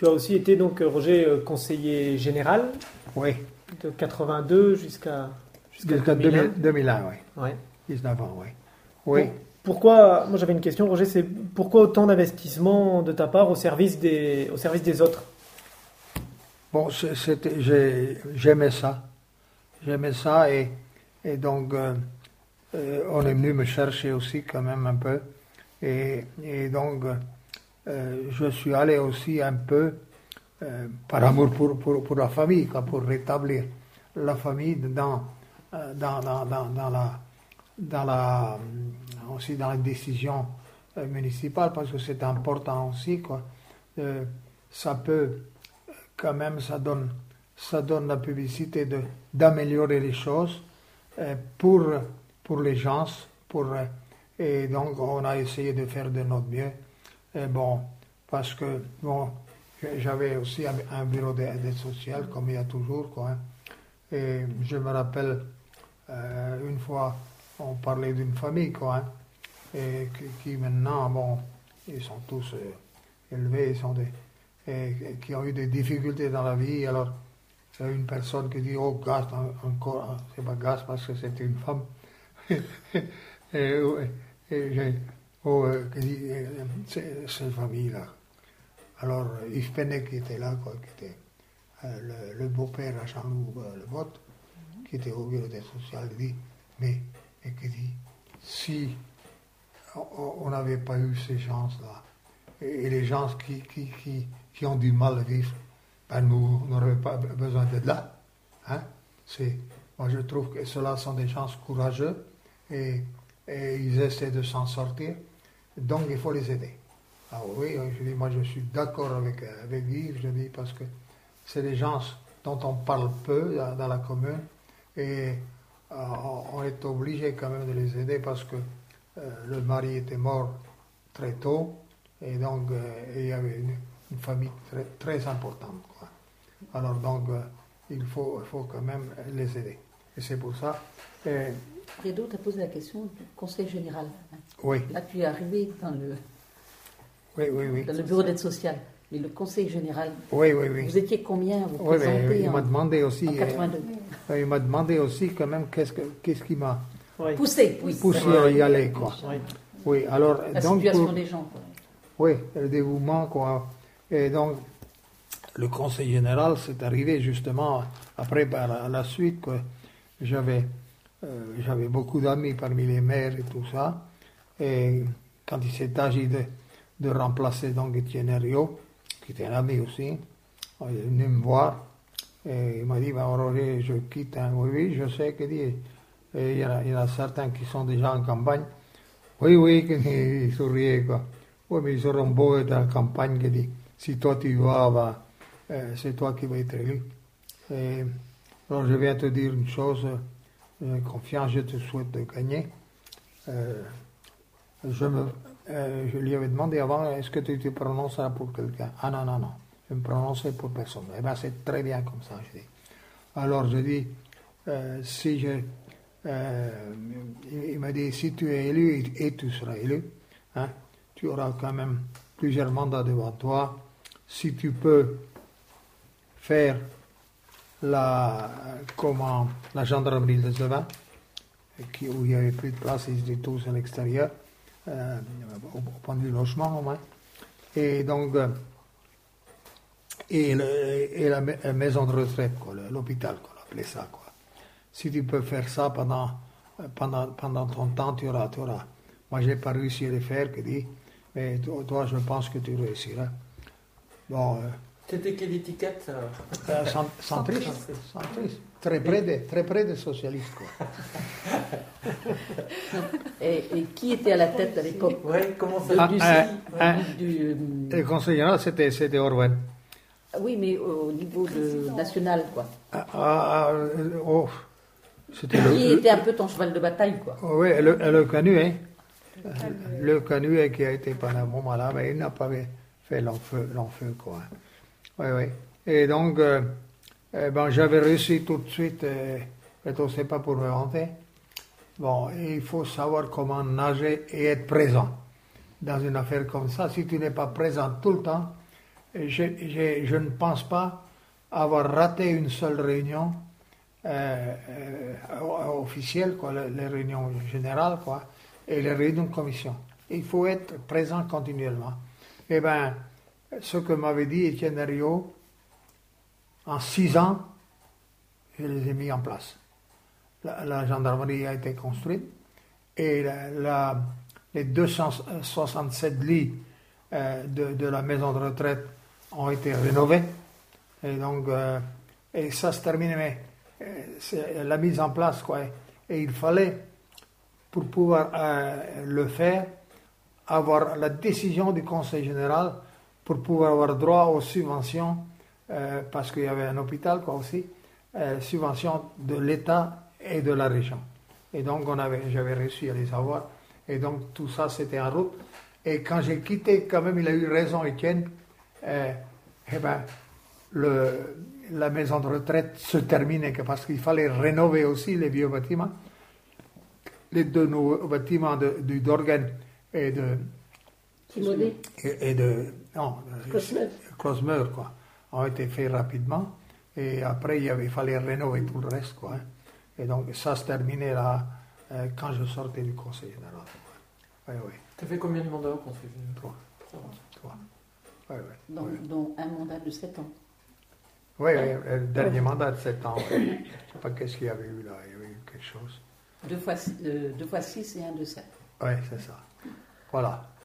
Tu as aussi été donc, Roger, conseiller général Oui. de 82 jusqu'à 2001. 2001, oui. Ouais. 19 ans, oui. Oui. Pourquoi, moi j'avais une question, Roger, c'est pourquoi autant d'investissement de ta part au service des autres? Bon, j'aimais ça. J'aimais ça et donc on est venu me chercher aussi quand même un peu. Et donc je suis allé aussi un peu par amour pour la famille, quoi, pour rétablir la famille aussi dans les décisions municipales, parce que c'est important aussi, quoi. Ça peut, quand même, ça donne la publicité d'améliorer les choses pour les gens, et donc on a essayé de faire de notre mieux. Et bon, parce que bon, j'avais aussi un bureau d'aide sociale, comme il y a toujours, quoi, hein. Et je me rappelle, une fois, on parlait d'une famille, quoi, hein, et qui maintenant, bon, ils sont tous élevés, et qui ont eu des difficultés dans la vie. Alors, il y a une personne qui dit, oh, Gast, encore, c'est pas Gast parce que c'était une femme. Qui dit, cette famille-là. Alors, Yves Penet qui était là, quoi, qui était le beau-père à Jean-Loup Le Botte, qui était au bureau d'aide sociale, dit, mais qui dit, si on n'avait pas eu ces gens-là, et les gens qui ont du mal à vivre, ben nous n'aurions pas besoin d'être là. Hein? Moi je trouve que ceux-là sont des gens courageux et ils essaient de s'en sortir, donc il faut les aider. Ah oui, je dis, moi je suis d'accord avec Yves, je dis, parce que c'est des gens dont on parle peu dans la commune, et on est obligé quand même de les aider parce que le mari était mort très tôt, et donc il y avait une famille très, très importante, quoi. Alors donc il faut quand même les aider. Et c'est pour ça. Fredo t'a posé la question du conseil général. Oui. Là tu es arrivé dans le, oui. Dans le bureau d'aide sociale. Mais le conseil général, oui. Vous étiez combien vous Oui, présentez il m'a demandé aussi. En 82. Il m'a demandé aussi quand même qu'est-ce qui m'a poussé à y aller, quoi. Oui, alors la donc situation des gens, quoi. Oui, le dévouement, quoi. Et donc le conseil général, c'est arrivé justement après par la suite, quoi. J'avais beaucoup d'amis parmi les maires et tout ça. Et quand il s'est agi de remplacer donc Étienne Herriot, qui était un ami aussi, il est venu me voir et il m'a dit, ben, Roger, je quitte. Hein. Oui, je sais que dit. Et il y en a certains qui sont déjà en campagne. Oui, il souriait, quoi. Oui, mais ils seront beaux être en campagne, qui dit, si toi tu vas, c'est toi qui vas être élu. Et, alors je viens te dire une chose, confiance, je te souhaite de gagner. Je lui avais demandé avant, est-ce que tu te prononceras pour quelqu'un? Ah non, je me prononçais pour personne. Eh bien, c'est très bien comme ça, je dis. Alors, je dis, il m'a dit, si tu es élu, et tu seras élu, hein, tu auras quand même plusieurs mandats devant toi. Si tu peux faire la gendarmerie de Zevin, où il n'y avait plus de place, ils étaient tous à l'extérieur, au point de vue logement au moins. Et donc, la maison de retraite, quoi, l'hôpital, quoi, on appelait ça, quoi. Si tu peux faire ça pendant ton temps, tu auras. Moi, je n'ai pas réussi à le faire, que dit, mais toi, je pense que tu réussiras. Bon. C'était quelle étiquette? Centriste. Très près des socialistes, quoi. Et qui était à la tête à l'époque? Oui, comment ça Le conseil général, c'était Orwen. Oui, mais au niveau national, quoi. Qui était un peu ton cheval de bataille, quoi. Oui, le Canuet. Le Canuet qui a été pendant un moment là, mais il n'a pas fait l'enfeu, quoi. Oui. Et donc, j'avais réussi tout de suite, c'est pas pour me vanter. Bon, il faut savoir comment nager et être présent dans une affaire comme ça. Si tu n'es pas présent tout le temps, je ne pense pas avoir raté une seule réunion officielle, quoi, les réunions générales, quoi, et les réunions de commission. Il faut être présent continuellement. Eh bien, ce que m'avait dit Étienne Herriot, en 6 ans, je les ai mis en place. La gendarmerie a été construite et les 267 lits de la maison de retraite ont été rénovés. Et donc, et ça se termine, mais c'est la mise en place, quoi. Et il fallait, pour pouvoir le faire, avoir la décision du Conseil général pour pouvoir avoir droit aux subventions, parce qu'il y avait un hôpital, quoi, aussi, subventions de l'État et de la région. Et donc, j'avais réussi à les avoir. Et donc, tout ça, c'était en route. Et quand j'ai quitté, quand même, il a eu raison, Étienne, eh ben, la maison de retraite se terminait, parce qu'il fallait rénover aussi les vieux bâtiments. Les 2 nouveaux bâtiments du Dorgen et de... Simonet. Et de... Non, Closmeur, quoi, ont été faits rapidement. Et après, il fallait rénover tout le reste, quoi. Et donc, ça se terminait là, quand je sortais du Conseil général. Oui, oui. Tu as fait combien de mandats au Conseil général? 3. Oui, oui. Dont un mandat de 7 ans. Oui, le dernier mandat de 7 ans. Je ne sais pas qu'est-ce qu'il y avait eu là. Il y avait eu quelque chose. 2 fois 6 et 1 de 7. Oui, c'est ça. Voilà.